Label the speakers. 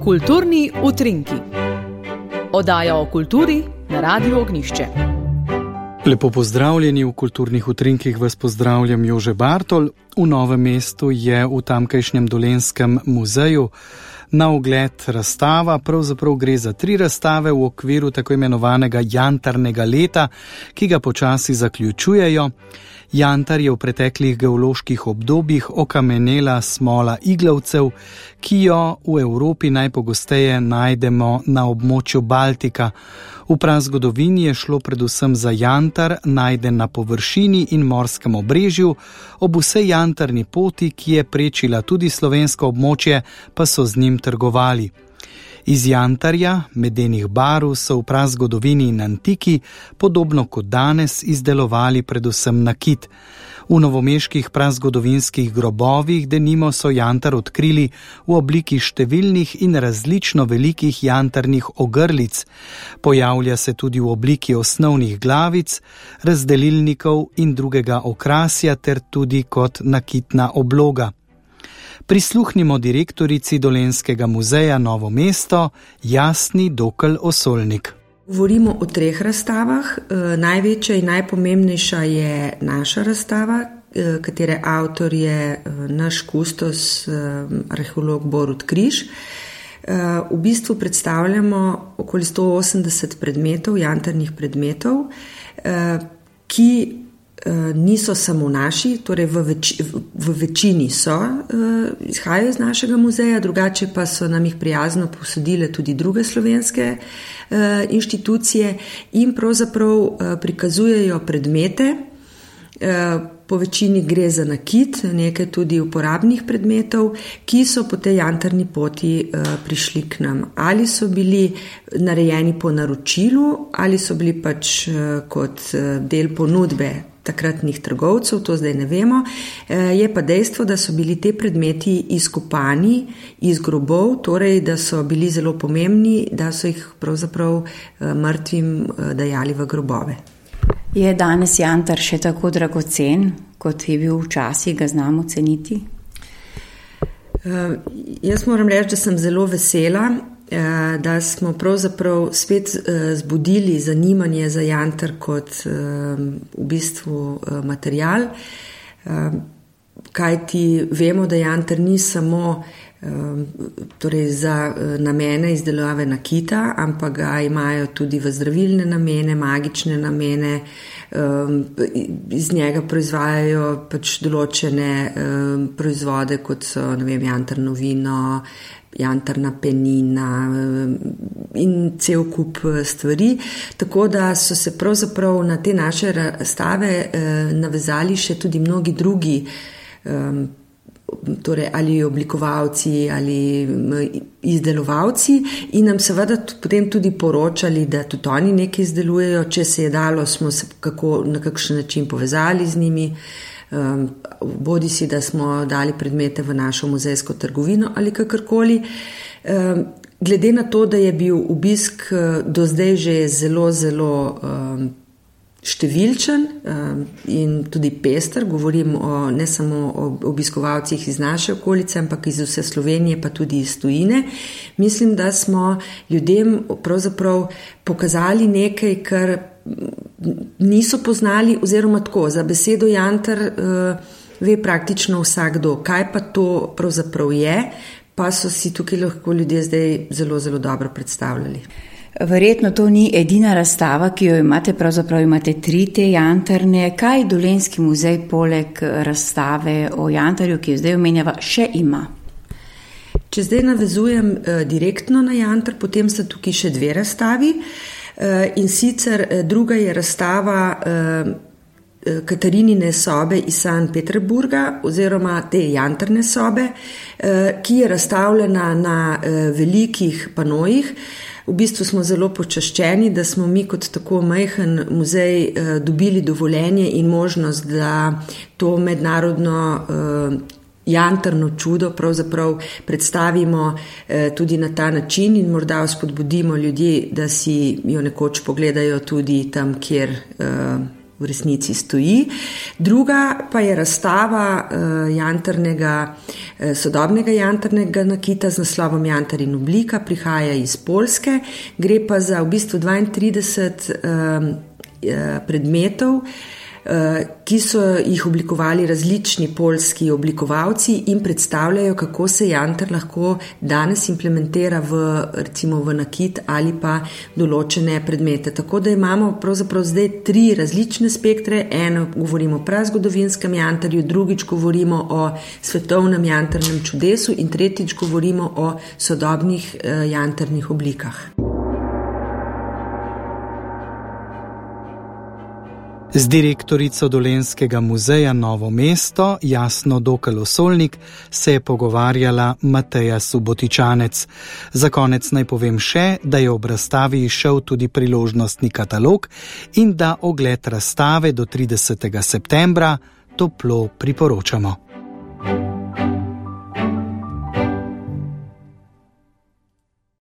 Speaker 1: Kulturni utrinki. Oddaja o kulturi na Radiu Ognjišče.
Speaker 2: Lepo pozdravljeni v Kulturnih utrinkih, vas pozdravljam Jože Bartol. V Novem mestu je v tamkajšnjem Dolenjskem muzeju na ogled razstava, pravzaprav gre za 3 razstave v okviru tako imenovanega jantarnega leta, ki ga počasi zaključujejo. Jantar je v preteklih geoloških obdobjih okamenela smola iglavcev, ki jo v Evropi najpogosteje najdemo na območju Baltika. V prazgodovini je šlo predvsem za jantar, najden na površini in morskem obrežju, ob vsej jantarni poti, ki je prečila tudi slovensko območje, pa so z njim trgovali. Iz jantarja, medenih barv, so v prazgodovini in antiki, podobno kot danes, izdelovali predvsem nakit. V novomeških prazgodovinskih grobovih denimo so jantar odkrili v obliki številnih in različno velikih jantarnih ogrlic. Pojavlja se tudi v obliki osnovnih glavic, razdelilnikov in drugega okrasja ter tudi kot nakitna obloga. Prisluhnimo direktorici Dolenjskega muzeja Novo mesto, Jasni Dokl Osolnik.
Speaker 3: Govorimo o 3 razstavah. Največja in najpomembnejša je naša razstava, katere avtor je naš kustos, arheolog Borut Križ. V bistvu predstavljamo okoli 180 predmetov, jantarnih predmetov, ki niso samo naši, torej v večini izhajajo iz našega muzeja, drugače pa so nam jih prijazno posodile tudi druge slovenske inštitucije in pravzaprav prikazujejo predmete. Po večini gre za nakit, nekaj tudi uporabnih predmetov, ki so po tej jantarni poti prišli k nam. Ali so bili narejeni po naročilu, ali so bili pač kot del ponudbe takratnih trgovcev, to zdaj ne vemo. Je pa dejstvo, da so bili te predmeti izkopani iz grobov, torej da so bili zelo pomembni, da so jih pravzaprav mrtvim dajali v grobove.
Speaker 4: Je danes jantar še tako dragocen, kot je bil včasih, ga znamo ceniti?
Speaker 3: Jaz moram reči, da sem zelo vesela, da smo pravzaprav spet zbudili zanimanje za jantar kot v bistvu material, kajti vemo, da jantar ni samo torej za namene izdelave nakita, ampak ga imajo tudi v zdravilne namene, magične namene, iz njega proizvajajo pač določene proizvode, kot so, ne vem, jantarno vino, jantarna penina in cel kup stvari. Tako da so se pravzaprav na te naše razstave navezali še tudi mnogi drugi, torej ali oblikovalci ali izdelovalci in nam seveda potem tudi poročali, da tudi oni nekaj izdelujejo, če se je dalo, smo se na kakšen način povezali z njimi, bodi si, da smo dali predmete v našo muzejsko trgovino ali kakorkoli. Glede na to, da je bil obisk do zdaj že zelo, zelo številčen in tudi pester, govorim ne samo o obiskovalcih iz naše okolice, ampak iz vse Slovenije, pa tudi iz tujine. Mislim, da smo ljudem pravzaprav pokazali nekaj, kar niso poznali, oziroma tako, za besedo jantar ve praktično vsakdo, kaj pa to pravzaprav je, pa so si tukaj lahko ljudje zdaj zelo, zelo dobro predstavljali.
Speaker 4: Verjetno to ni edina razstava, ki jo imate, pravzaprav imate 3 te jantarne. Kaj Dolenjski muzej poleg razstave o jantarju, ki jo zdaj omenjava, še ima?
Speaker 3: Če zdaj navezujem direktno na jantar, potem sta tukaj še 2 razstavi. In sicer druga je razstava Katarinine sobe iz Sankt Peterburga oziroma te jantarne sobe, ki je razstavljena na velikih panojih. V bistvu smo zelo počaščeni, da smo mi kot tako majhen muzej dobili dovoljenje in možnost, da to mednarodno jantarno čudo pravzaprav predstavimo tudi na ta način in morda spodbudimo ljudi, da si jo nekoč pogledajo tudi tam, kjer v resnici stoji. Druga pa je razstava jantarnega sodobnega jantarnega nakita z naslovom Jantar in oblika, prihaja iz Poljske, gre pa za v bistvu 32 predmetov, ki so jih oblikovali različni poljski oblikovalci in predstavljajo, kako se jantar lahko danes implementira recimo v nakit ali pa določene predmete. Tako da imamo pravzaprav zdaj 3 različne spektre. Eno govorimo o prazgodovinskem jantarju, drugič govorimo o svetovnem jantarnem čudesu in tretjič govorimo o sodobnih jantarnih oblikah.
Speaker 2: Z direktorico Dolenjskega muzeja Novo mesto Jasno Dokl-Osolnik se je pogovarjala Mateja Subotičanec. Za konec naj povem še, da je ob razstavi izšel tudi priložnostni katalog in da ogled razstave do 30. septembra toplo priporočamo.